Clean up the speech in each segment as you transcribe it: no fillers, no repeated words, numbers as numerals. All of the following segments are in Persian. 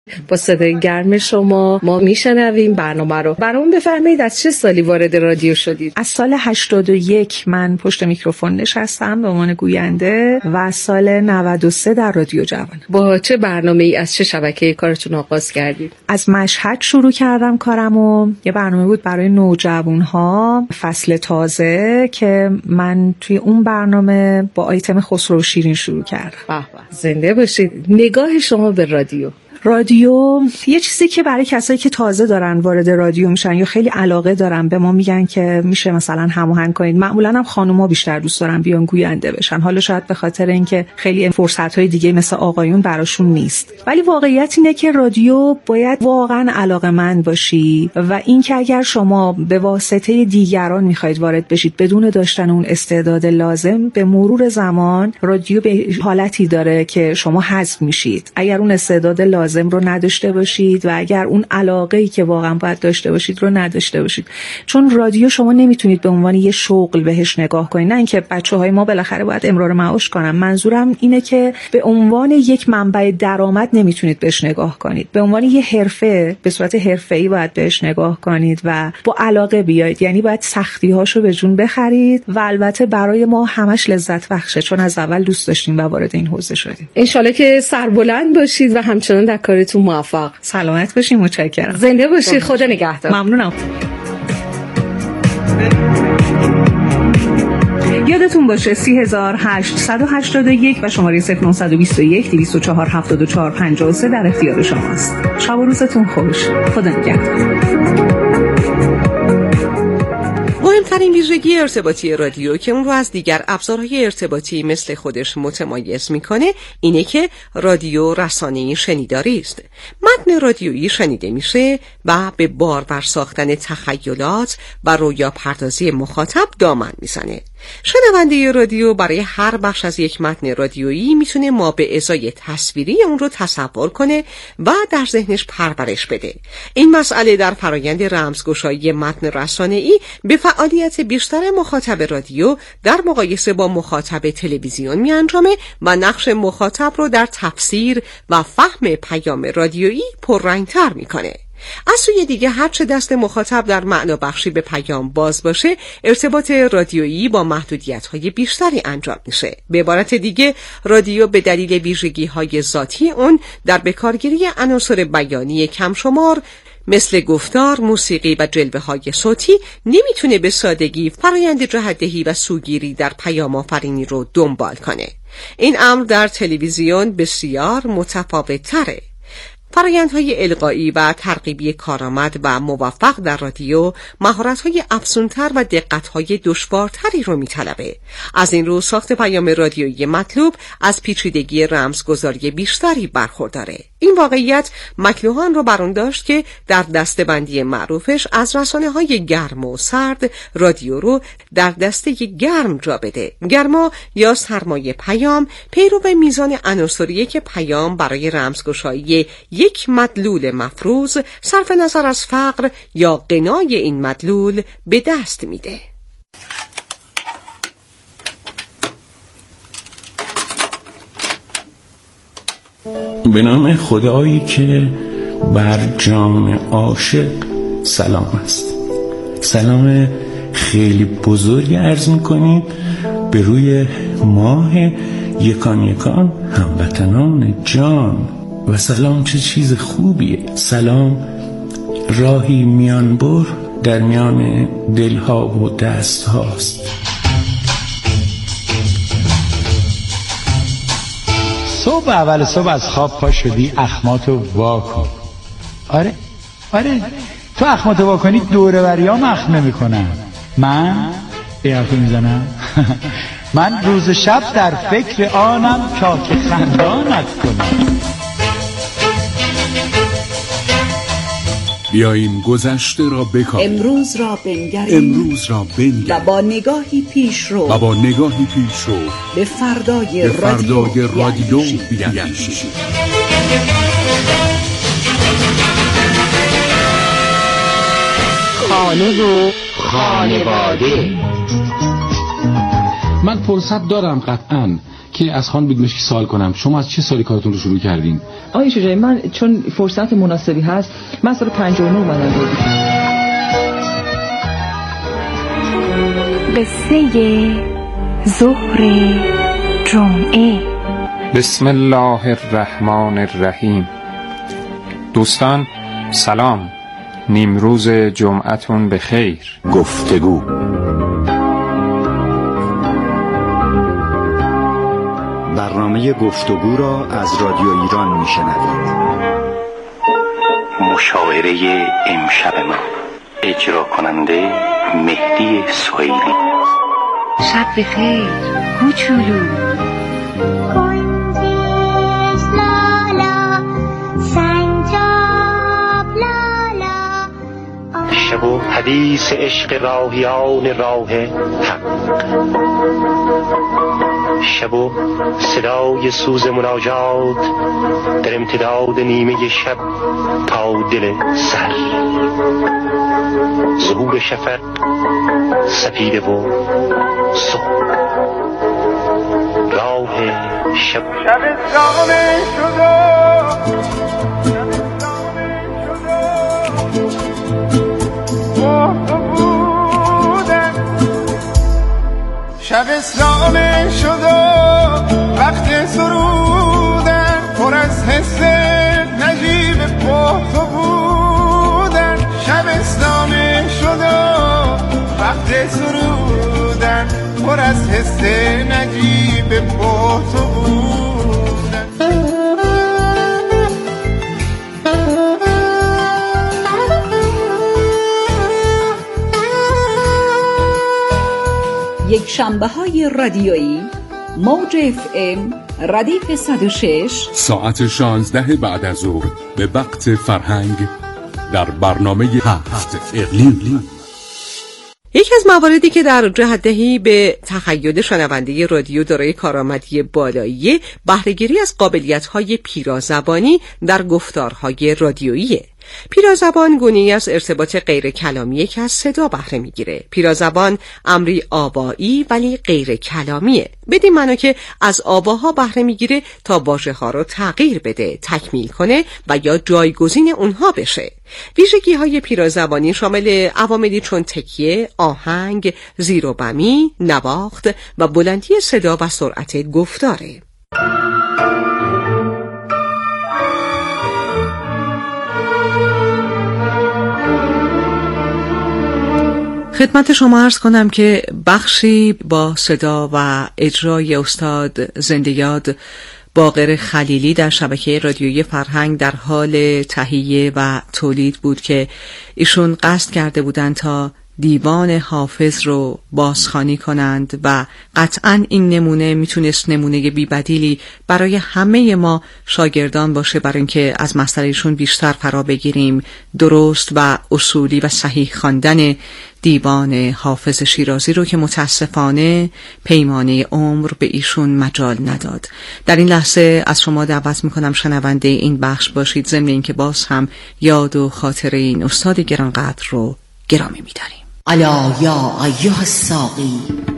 با صدای گرم شما ما میشنویم برنامه رو. برامون بفرمایید از چه سالی وارد رادیو شدید؟ از سال 81 من پشت میکروفون نشستم به عنوان گوینده و از سال 93 در رادیو جوان. با چه برنامه‌ای از چه شبکه‌ای کارتون آغاز کردید؟ از مشهد شروع کردم کارمو. یه برنامه بود برای نوجوان‌ها، فصل تازه، که من توی اون برنامه با آیتم خسرو و شیرین شروع کردم. به به، زنده باشید. نگاه شما به رادیو یه چیزی که برای کسایی که تازه دارن وارد رادیو میشن یا خیلی علاقه دارن به ما میگن که میشه مثلا هماهنگ کنید. معمولا هم خانوما بیشتر دوست دارن بیان گوینده بشن، حالا شاید به خاطر اینکه خیلی فرصت‌های دیگه مثل آقایون براشون نیست، ولی واقعیت اینه که رادیو باید واقعا علاقه‌مند باشی و این که اگر شما به واسطه دیگران میخواید وارد بشید بدون داشتن اون استعداد لازم، به مرور زمان رادیو به حالتی داره که شما حذف میشید. اگر اون استعداد لازم رو نداشته باشید و اگر اون علاقه‌ای که واقعا باید داشته باشید رو نداشته باشید، چون رادیو شما نمیتونید به عنوان یه شغل بهش نگاه کنید. نه اینکه بچه‌های ما بالاخره باید امرار معاش کنن، منظورم اینه که به عنوان یک منبع درآمد نمیتونید بهش نگاه کنید. به عنوان یه حرفه، به صورت حرفه‌ای باید بهش نگاه کنید و با علاقه بیاید. یعنی باید سختی‌هاشو به جون بخرید و البته برای ما همش لذت بخشه، چون از اول دوست داشتیم و وارد این حوزه شدیم. ان شاءالله که سربلند باشید و همچنان در کارتون موفق. سلامت باشین. متشکرم. زنده باشید. خدا نگهدار. ممنونم. یادتون باشه 3881 و شماره 0921 204 74 53 در اختیار شماست. شب و روزتون خوش. خدا نگهدار. مهمترین ویژگی ارتباطی رادیو که اون رو از دیگر ابزارهای ارتباطی مثل خودش متمایز میکنه اینه که رادیو رسانه‌ای شنیداری است. متن رادیویی شنیده میشه و به بارور ساختن تخیلات و رویا پردازی مخاطب دامن میزنه. شنونده رادیو برای هر بخش از یک متن رادیویی میتونه ما به ازای تصویری اون رو تصور کنه و در ذهنش پرورش بده. این مسئله در فرایند رمزگشایی متن رسانه‌ای به فعالیت بیشتر مخاطب رادیو در مقایسه با مخاطب تلویزیون میانجامه و نقش مخاطب رو در تفسیر و فهم پیام رادیویی پررنگ‌تر میکنه. از سوی دیگه هرچه دست مخاطب در معنا بخشی به پیام باز باشه، ارتباط رادیویی با محدودیت‌های بیشتری انجام میشه. به عبارت دیگه رادیو به دلیل ویژگی‌های ذاتی اون در بکارگیری عناصر بیانی کم شمار مثل گفتار، موسیقی و جلوه‌های صوتی نمیتونه به سادگی فرایند جهت‌دهی و سوگیری در پیام آفرینی رو دنبال کنه. این امر در تلویزیون بسیار متفاوت‌تره. فرآیندهای القایی و ترغیبی کارآمد و موفق در رادیو مهارت‌های افزونتر و دقت‌های دشوارتری رو می‌طلبه. از این رو ساخت پیام رادیویی مطلوب از پیچیدگی رمزگذاری بیشتری برخورداره. این واقعیت مکلوهان رو بر آن داشت که در دسته‌بندی معروفش از رسانه‌های گرم و سرد رادیو رو در دسته گرم جا بده. گرما یا سرمایه پیام پیرو به میزان عناصریه که پیام برای رمزگشایی یک مدلول مفروض صرف نظر از فقر یا غنای این مدلول به دست میده. به نام خدایی که بر جان عاشق سلام است. سلام خیلی بزرگ عرض میکنیم به روی ماه یکان یکان هموطنان جان. و سلام چه چیز خوبیه. سلام راهی میانبر در میان دلها و دست هاست. اول صبح از خواب پا شدی، اخماتو واکن. آره تو اخماتو واکنی دوره بریام اخم نمی کنم. من بیارتو میزنم. من روز شب در فکر آنم که خندانت کنم. بیاییم گذشته را بکاویم، امروز را بنگریم و با نگاهی پیش رو به فردای رادیو بیاندیشیم. خانه و خانواده. من فرصت دارم قطعاً که از خانم بیگمشکی سوال کنم، شما از چه سالی کارتون رو شروع کردین؟ آقای شجاعی، من چون فرصت مناسبی هست، من سال 59 اومدم بود. قصه ظهر جمعه. بسم الله الرحمن الرحیم. دوستان سلام، نیمروز جمعتون به خیر. گفتگو برنامه گفتگو را از رادیو ایران میشنوید. مشاوره امشب ما، اجرا کننده مهدی سهیلی. شب بخیر کوچولو. شب و حدیث عشق راهیان راه حق، شب و صدای سوز مناجات در امتداد نیمه شب تا دل سر، ظهور شفق سپیده و صبح، راه شب. شبستانه شده شبستانه شده وقت سرودن، پر از حس نجیب پخت بودن. شبستانه شده وقت سرودن، پر از حس نجیب پخت بودن. یک شنبه‌های رادیویی، موج FM ردیف 106، ساعت 16 بعد از ظهر به وقت فرهنگ، در برنامه 7 اقلیم. یکی از مواردی که در جهت‌دهی به تخیل شنونده رادیو دارای کارآمدی بالایی، بهره‌گیری از قابلیت‌های پیرازبانی در گفتارهای رادیوییه. پیرازبان گونه‌ای از ارتباط غیر کلامیه که از صدا بهره میگیره. پیرازبان امری آوایی ولی غیر کلامیه، بدین معنی که از آواها بهره میگیره تا واژه‌ها رو تغییر بده، تکمیل کنه و یا جایگزین اونها بشه. ویژگی‌های پیرازبانی شامل عواملی چون تکیه، آهنگ، زیر و بمی، نواخت و بلندی صدا و سرعت گفتاره. خدمت شما عرض کنم که بخشی با صدا و اجرای استاد زنده‌یاد باقر خلیلی در شبکه رادیویی فرهنگ در حال تهیه و تولید بود که ایشون قصد کرده بودند تا دیوان حافظ رو بازخوانی کنند و قطعاً این نمونه میتونست نمونه بی‌بدیلی برای همه ما شاگردان باشه، برای اینکه از مسئلهشون بیشتر فرا بگیریم، درست و اصولی و صحیح خواندن دیوان حافظ شیرازی رو که متاسفانه پیمانه عمر به ایشون مجال نداد. در این لحظه از شما دعوت میکنم شنونده این بخش باشید، ضمن اینکه باز هم یاد و خاطر این استاد گرانقدر رو گرامی می‌داریم. الا یا ایها الساقی.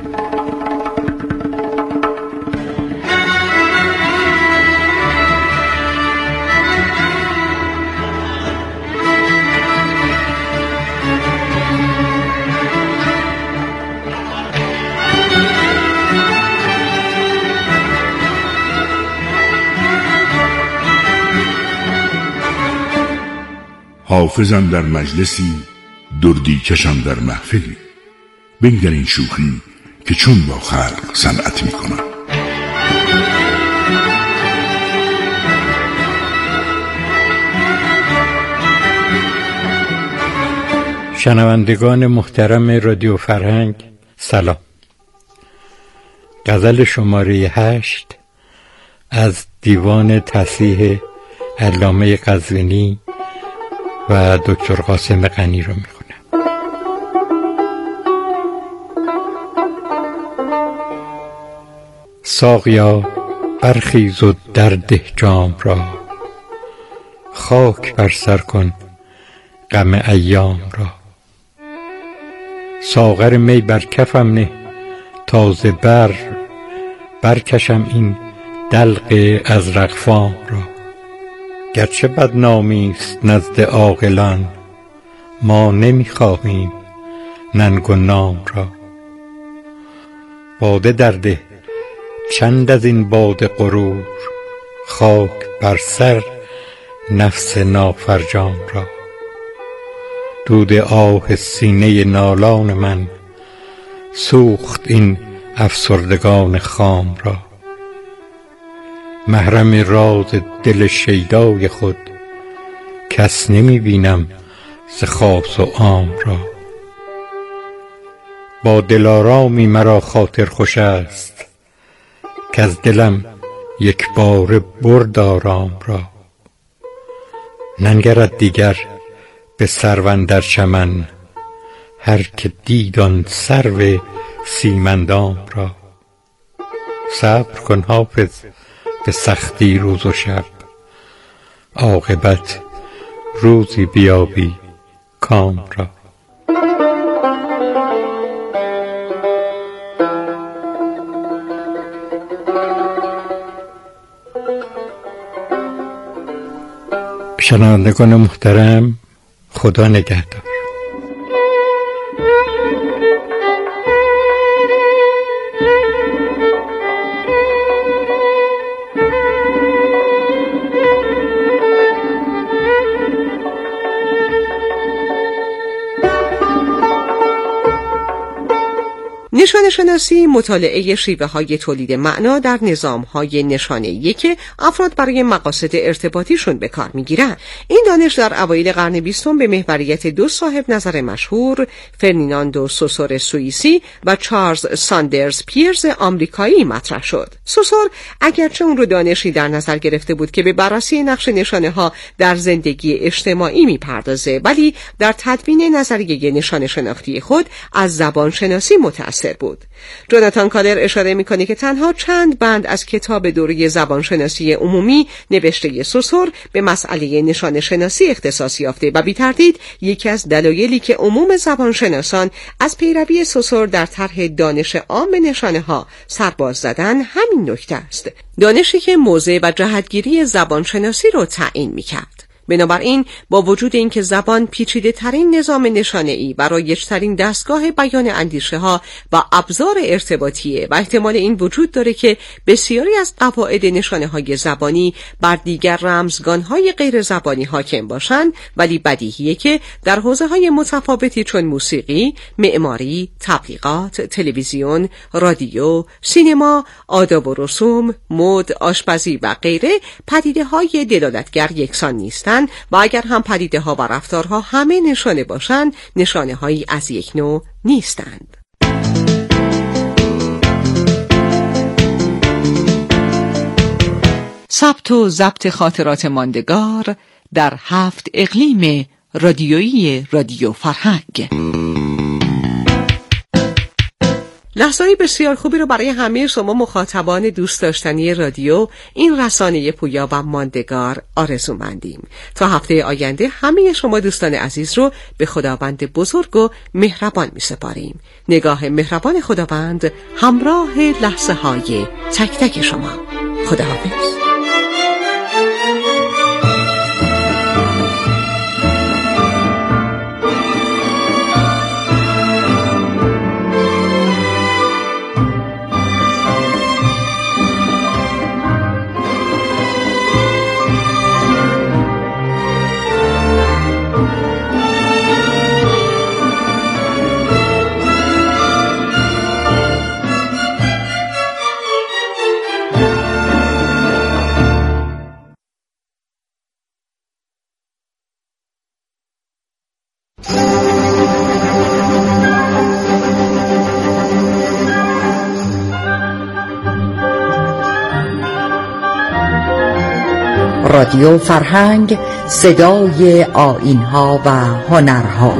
حافظم در مجلسی، دردی کشم در محفلی. بنگر این شوخی که چون با خلق صنعت میکنم. شنوندگان محترم رادیو فرهنگ سلام. غزل شماره 8 از دیوان تصحیح علامه قزوینی و دکتر قاسم غنی رو میخونم. ساقیا برخیز و در ده جام را، خاک بر سر کن غم ایام را. ساغر می بر کفم نه تازه بر، برکشم این دلق ازرق فام را. گرچه بدنامی است نزد عاقلان، ما نمی‌خواهیم ننگ و نام را. باده درده چند از این باد غرور، خاک بر سر نفس نافرجام را. دود آه سینه نالان من سوخت این افسردگان خام را. محرم راز دل شیدای خود کس نمی بینم ز خاص و عام را. با دلارامی مرا خاطر خوش است، کز دلم یک بار برد آرام را. ننگرد دیگر به سرو اندر چمن، هر که دید آن سرو سیمندام را. صبر کن حافظ به سختی روز و شب، عاقبت روزی بیابی کام را. شنوندگان محترم، خدا نگهدار. نشانه شناسی مطالعه شیوه های تولید معنا در نظام های نشانه‌ای که افراد برای مقاصد ارتباطیشون به کار میگیرن. این دانش در اوایل قرن 20 به محوریت دو صاحب نظر مشهور، فرنیندو سوسور سوئیسی و چارلز ساندرز پیرز آمریکایی مطرح شد. سوسور اگرچه اون رو دانشی در نظر گرفته بود که به بررسی نقش نشانه ها در زندگی اجتماعی میپردازه، ولی در تدوین نظریه نشانه شناختی خود از زبان شناسی متأثر بود. جوناتان کالر اشاره میکنه که تنها چند بند از کتاب دوره زبانشناسی عمومی نوشته سوسور به مسئله نشانه شناسی اختصاص یافته و بی تردید یکی از دلایلی که عموم زبانشناسان از پیروی سوسور در طرح دانش عام نشانه ها سرباز زدن همین نکته است. دانشی که موضع و جهتگیری زبانشناسی رو تعیین میکرد. بنابراین با وجود اینکه زبان پیچیده ترین نظام نشانه‌ای و رایج‌ترین دستگاه بیان اندیشه ها و ابزار ارتباطیه و احتمال این وجود داره که بسیاری از قواعد نشانه های زبانی بر دیگر رمزگان های غیر زبانی حاکم باشند، ولی بدیهیه که در حوزه های متفاوتی چون موسیقی، معماری، تبلیغات، تلویزیون، رادیو، سینما، آداب و رسوم، مد، آشپزی و غیره پدیده های دلالتگر یکسان نیستند و اگر هم پدیده ها و رفتارها همه نشانه باشند، نشانه هایی از یک نوع نیستند. ثبت و ضبط خاطرات ماندگار در 7 اقلیم رادیویی رادیو فرهنگ. لحظه‌ای بسیار خوبی رو برای همه شما مخاطبان دوست داشتنی رادیو این رسانه پویا و ماندگار آرزومندیم. تا هفته آینده همه شما دوستان عزیز رو به خداوند بزرگ و مهربان می‌سپاریم. نگاه مهربان خداوند همراه لحظه های تک تک شما. خداحافظ. رادیو فرهنگ، صدای آیین‌ها و هنرها.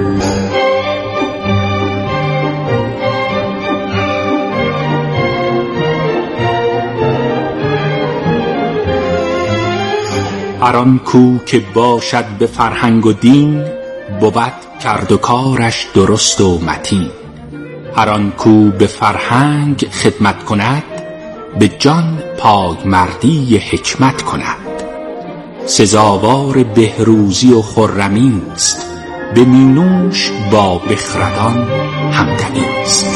هر آن کو که باشد به فرهنگ و دین، بود کرد و کارش درست و متین. هر آن کو به فرهنگ خدمت کند، به جان پایمردی حکمت کند. سزاوار بهروزی و خرمی است، به مینوش با بخردان همدمی است.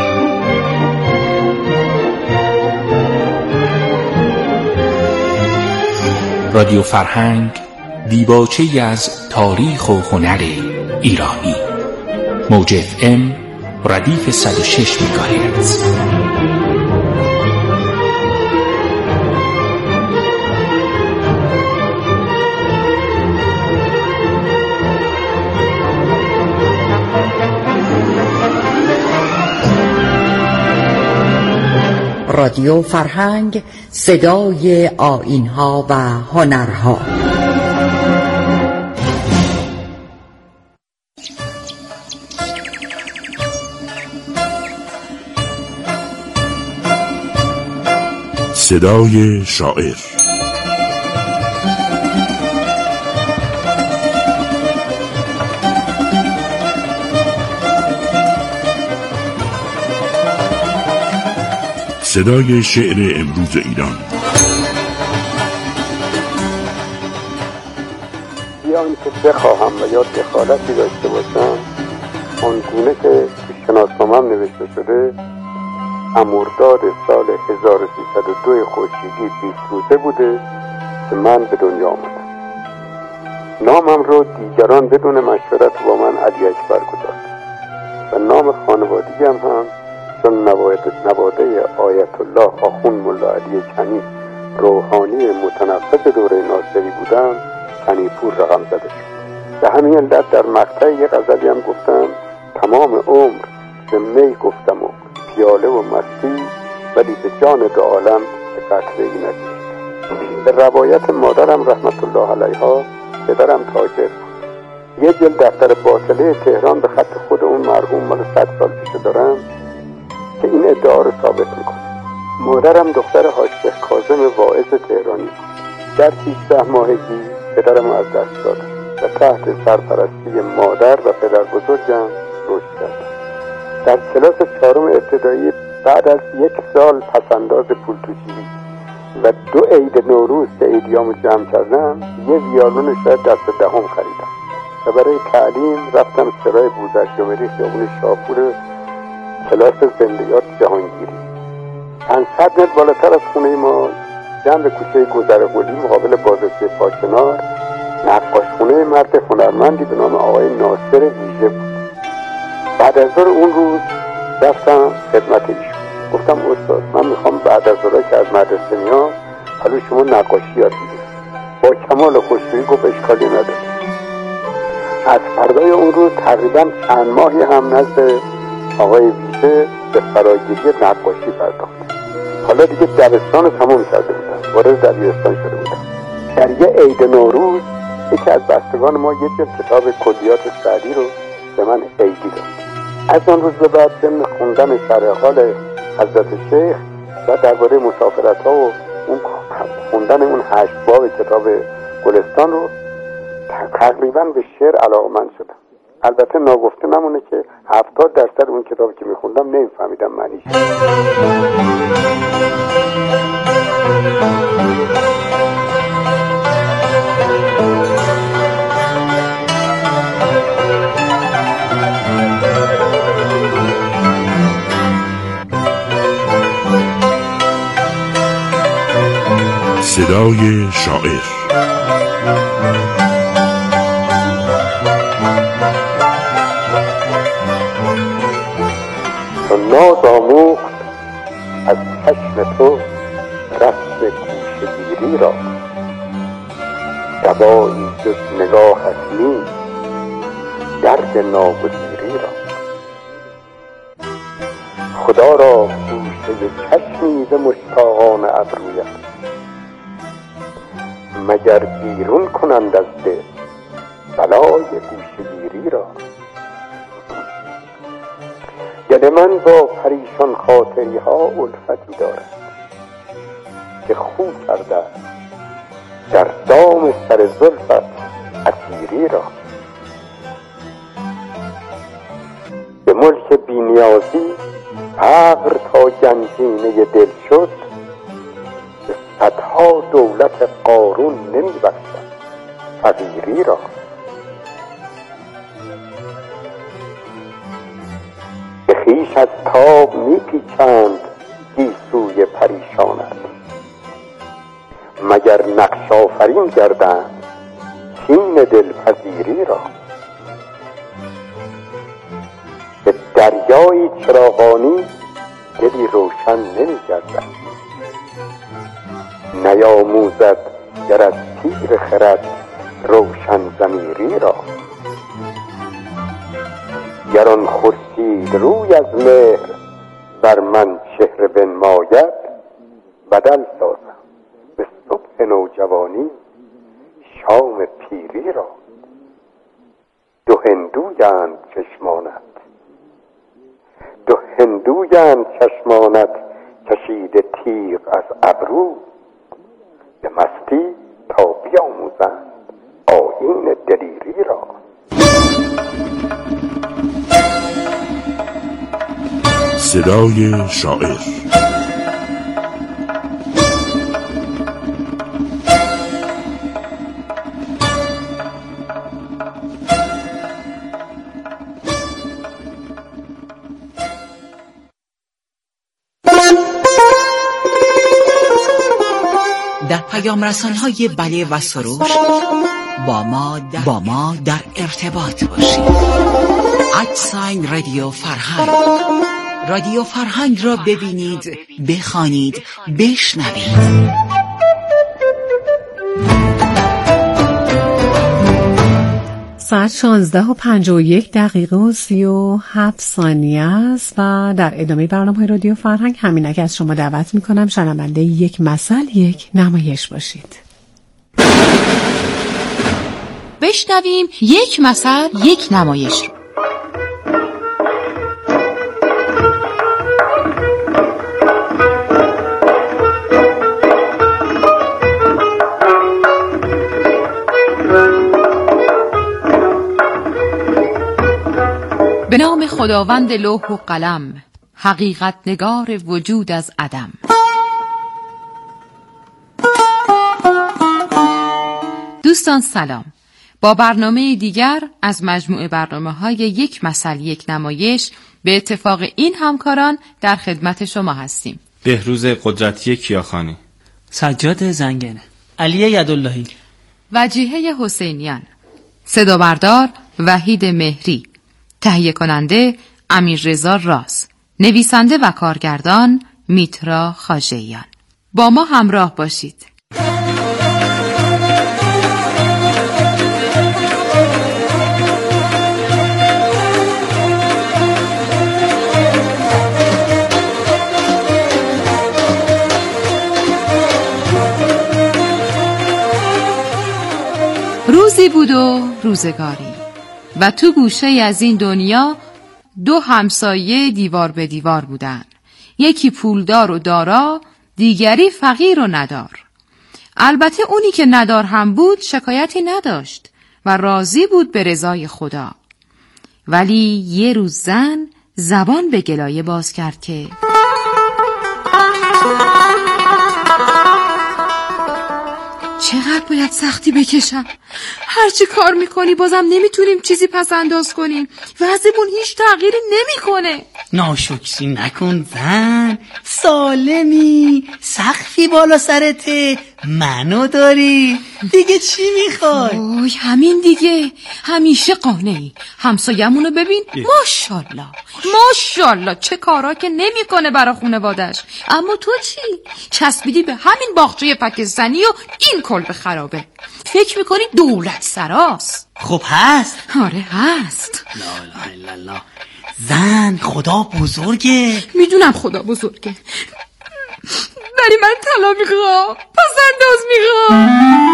رادیو فرهنگ دیباچه‌ای از تاریخ و هنر ایرانی. موج FM ردیف 106 مگاهرتز. رادیو فرهنگ، صدای آیین‌ها و هنرها. صدای شاعر. صدای شعر امروز ایران. بیان که بخواهم و یا دخالتی داشته باشم، آنگونه که تو شناسنامه‌ام نوشته شده، مرداد سال 1302 خورشیدی 20 روزه بوده که من به دنیا آمدم. نامم رو دیگران بدون مشورت با من علی اکبر گذاشتند و نام خانوادگی هم چون نواده آیت الله آخوند ملا علی کنی روحانی متنفذ دوره ناصری بودم، کنیپور رقم زده شد. به همین علت در مقطع یک غزلی هم گفتم تمام عمر به می گفتم و پیاله و مستی، ولی به جان دو عالم که قطره‌ای ندید. به روایت مادرم رحمت الله علیها، پدرم تاجر بود. یه جلد دفتر باطله تهران به خط خود اون مرحوم مال 100 سال پیش دارم که این ادعا رو ثابت میکنه. مادرم دختر حاج کاظم واعظ تهرانی بود. در 18 ماهگی پدرم از دست دادم و تحت سرپرستی مادر و پدر بزرگم رشد کردم. در کلاس 4 ابتدایی بعد از 1 سال پسنداز پول توشیری و 2 عید نوروز که عیدیامو جمع کردم، یه ویالون شاید دست دهم خریدم و برای تعلیم رفتم سرای بوزرجمهری خیابون شاپور کلاس زندیات جهانگیری. 500 متر بالاتر از خونه ما جنب کوچه گذرقلی مقابل بازرسی پاکنار نقاشخونه مرد هنرمندی به نام آقای ناصر ویژه بود. بعد از ظهر اون روز رفتم خدمت ایشون، گفتم استاد من میخوام بعد از ظهر که از مدرسه میام حالا شما نقاشی یاد بگیرید. با کمال خوشرویی گفت اشکالی نداره. از فردای اون روز تقریبا چند ماهی هم نزد آقای ویژه به فراگیری نقاشی پرداختم. حالا دیگه دبستان رو تموم کرده بودم، وارد دبیرستان شده بودم. در یه عید نوروز یکی از بستگان ما یه جلد کتاب کلیات سعدی رو به من عیدی داد. از آن روز به بعد ضمن خوندن شرح حال حضرت شیخ و درباره مسافرت‌ها و اون خوندن اون 8 باب کتاب گلستان رو تقریبا به شعر علاقه‌مند شدم. البته ناگفته نمونه که 70% اون کتابی که میخوندم نمیفهمیدم معنیش. صدای شاعر. ناز آموخت از چشم تو رسم گوشه‌گیری را، دوایی جز نگاهت نیست درد ناگزیری را. خدا را گوشه چشمی به مشتاقان ابرویت، مگر بیرون کنند از دل بلای گوشه‌گیری را. دل من با پریشان خاطری ها الفتی دارد که خو کرده در دام سر زلفت اسیری را. به ملک بینیازی فقر تا گنجینه دل شد، دولت قارون نمی بخشد فقیری را. به خویش از تاب می پیچند گیسوی پریشانت، مگر نقش آفرین گردند چین دلپذیری را. به دریای چراغانی دلی روشن نمی گردد، نیاموزد گر از تیر خرد روشن ضمیری را. گر آن خورشید روی از مهر بر من چهره بنماید، بدل سازم به صبح نوجوانی شام پیری را. دو هندویند چشمانت کشیده تیغ از ابرو، به مستی تا بیاموزند آیین دلیری را. صدای شاعر. در پیام رسان‌های بله و سروش با ما در ارتباط باشید. @رادیو فرهنگ. رادیو فرهنگ را ببینید، بخوانید، بشنوید. ساعت 16:51 و 37 ثانیه است و در ادامه برنامه‌های رادیو فرهنگ همین که از شما دعوت می‌کنم شنونده یک مثل یک نمایش باشید. بشنویم یک مثل یک نمایش رو. به نام خداوند لوح و قلم، حقیقت نگار وجود از عدم. دوستان سلام. با برنامه دیگر از مجموعه برنامه‌های یک مثل یک نمایش به اتفاق این همکاران در خدمت شما هستیم. بهروز قدرتی کیاخانی، سجاد زنگنه، علی یداللهی، وجیهه حسینیان، صدا بردار وحید مهری، تهیه کننده امیررضا راز، نویسنده و کارگردان میترا خاجیان. با ما همراه باشید. روزی بود و روزگاری و تو گوشه از این دنیا دو همسایه دیوار به دیوار بودن. یکی پولدار و دارا، دیگری فقیر و ندار. البته اونی که ندار هم بود شکایتی نداشت و راضی بود به رضای خدا. ولی یه روز زن زبان به گلایه باز کرد که چقدر باید سختی بکشم؟ هرچی کار میکنی بازم نمیتونیم چیزی پس انداز کنیم. وضعمون هیچ تغییری نمیکنه. ناشکری نکن زن، سالمی، سقفی بالا سرته، منو داری، دیگه چی میخوای؟ اوی همین دیگه، همیشه قانعی. همسایه‌مونو ببین، ماشاءالله ماشاءالله چه کارا که نمیکنه برا خانواده‌اش. اما تو چی؟ چسبیدی به همین باغچه پاکستانی و این کلبه خرابه. فکر میکنی دولت سراست. خب هست. آره هست. لا اله الا الله. زن خدا بزرگه. میدونم خدا بزرگه، ولی من طلا میخوام، پس انداز میخوام.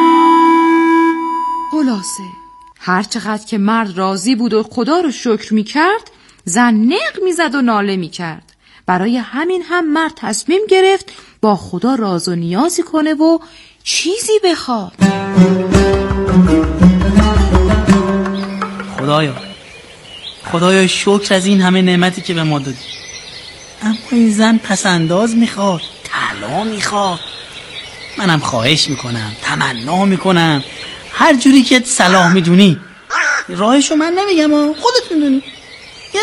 خلاصه هر چقدر که مرد راضی بود و خدا رو شکر میکرد، زن نق میزد و ناله میکرد. برای همین هم مرد تصمیم گرفت با خدا راز و نیازی کنه و چیزی بخواد. خدایا شکر از این همه نعمتی که به ما دادی، اما این زن پس انداز میخواد، طلا میخواد. منم خواهش میکنم، تمنا میکنم، هر جوری که صلاح میدونی. راهشو من نمیگم، خودت میدونی. یه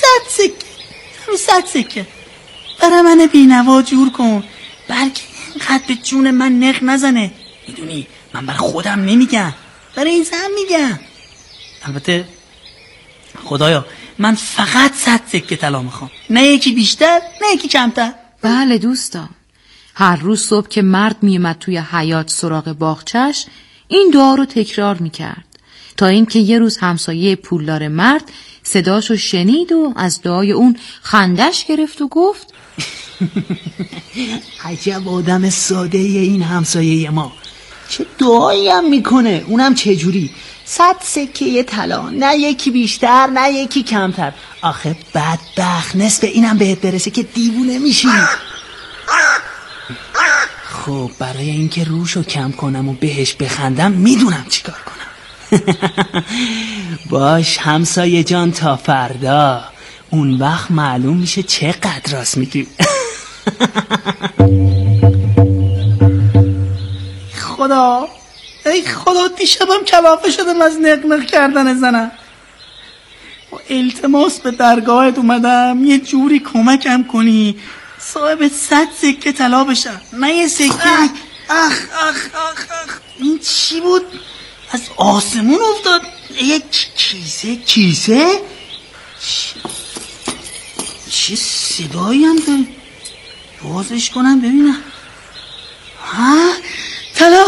100 سکه برای من بینوا جور کن، بلکه اینقدر به جون من نق نزنه. میدونی من برای خودم نمیگم، برای این زن میگم. البته خدایا من فقط 100 سکه طلا میخوام، نه یکی بیشتر نه یکی کمتر. بله دوستان، هر روز صبح که مرد میومد توی حیاط سراغ باغچش این دعا رو تکرار میکرد تا اینکه یه روز همسایه پولدار مرد صداشو شنید و از دعای اون خندش گرفت و گفت عجب آدم ساده این همسایه ما، چه دعایی هم میکنه، اونم چه جوری. 100 سکه طلا، نه یکی بیشتر نه یکی کمتر. آخه بدبخت نصف اینم بهت برسه که دیوونه میشی. خب برای اینکه روشو کم کنم و بهش بخندم میدونم چیکار کنم. باش همسایه جان تا فردا، اون وقت معلوم میشه چقدر راست میگی. خدا ای خدا، دیشبم کلافه شدم از نقنق کردن زنم. التماس به درگاهت اومدم یه جوری کمکم کنی صاحب 100 سکه طلا بشم، نه یه سکه. اخ این چی بود؟ از آسمون افتاد یک کیسه. چه صدایی هم داره؟ بازش کنم ببینم. ها طلا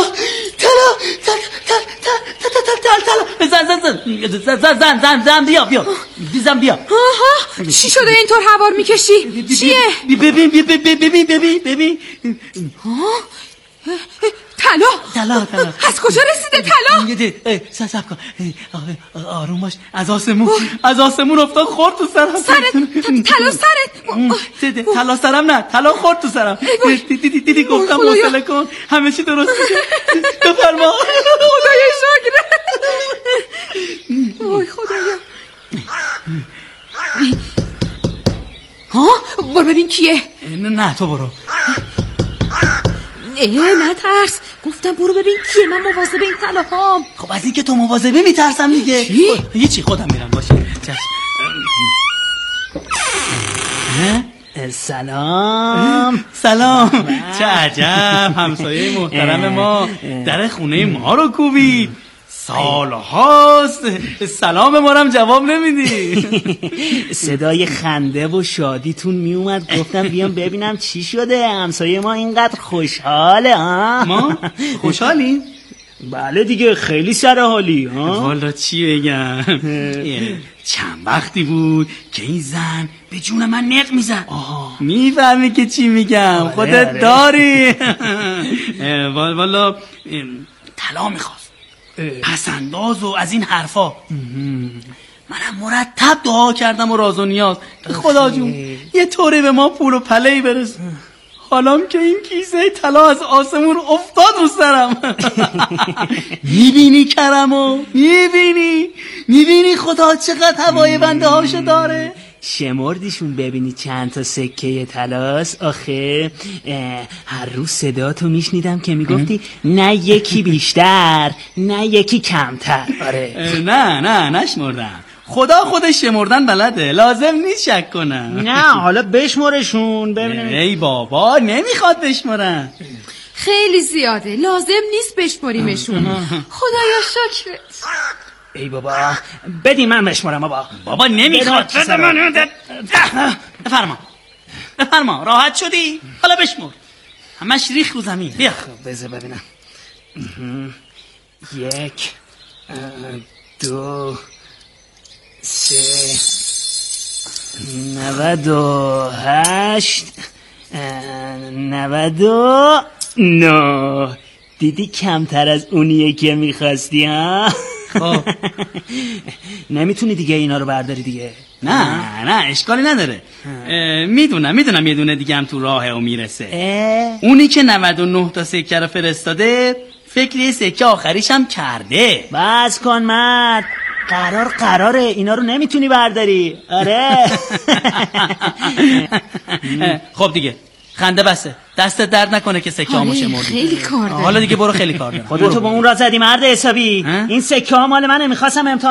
زن بیا. چی شده اینطور هوار میکشی؟ چیه؟ ببین طلا از کجا رسیده طلا؟ صبر کن، آروم باش. از آسمون افتاد خورد تو سرم. طلا سرت؟ طلا سرم نه، طلا خورد تو سرم. دیدی گفتم حوصله کن، همه چی درست میشه. بفرما. خدایا شکر. وای خدایا. برو ببین کیه. نه تو برو. نترس، گفتم برو ببین کیه، من مواظب این طلاهام. خب از این که تو مواظبه میترسم دیگه. چی خودم میرم باشه. سلام. چه عجب همسایه محترم ما در خونه ما رو کوبید. سال هاست سلام ما رم جواب نمیدی. صدای خنده و شادیتون میومد، گفتم بیام ببینم چی شده، همسایه ما اینقدر خوشحاله. ما خوشحالیم؟ بله دیگه، خیلی سرحالی. والا چی بگم، چند وقتی بود که این زن به جون من نق میزد. میفهمی که چی میگم؟ خودت داری. والا طلا میخواست، پسنداز و از این حرفا. منم مرتب دعا کردم و راز و نیاز، خدا جون یه طوری به ما پول و پلهی برس. حالام که این کیسه طلا از آسمون افتاد رو سرم. میبینی کرمو؟ میبینی خدا چقدر هوای بنده هاشو داره؟ شمردیشون ببینی چند تا سکه طلاست. آخه هر روز صداتو میشنیدم که میگفتی نه یکی بیشتر نه یکی کمتر. آره نه نشمردم، خدا خودش شمردن بلده، لازم نیست شک کنم. نه حالا بشمرشون ببینم. ای بابا نمیخواد بشمرن، خیلی زیاده، لازم نیست بشمریمشون. خدایا شکرت. ای بابا بدی من بشمرم. بابا نمیخواد. بده من. بفرما راحت شدی؟ حالا بشمر، همش ریخ رو زمین. بیا بذار ببینم. 1 2 3 98 99. دیدی کمتر از اونیه که میخواستی ها؟ خب نمیتونی دیگه اینا رو برداری دیگه؟ نه اشکالی نداره. میدونم یه دونه دیگه هم تو راهه و میرسه. اونی که 99 تا سکه رو فرستاده فکر یه سکه آخریش هم کرده. بس کن مرد، قراره اینا رو نمیتونی برداری. آره. خب دیگه خنده بسه. دستت درد نکنه که سکه هامو شمردی. خیلی کار داری. حالا دیگه برو خیلی کار داری. خودتو با اون را زدی مرد حسابی. این سکه ها مال منه، می‌خواستم امتحان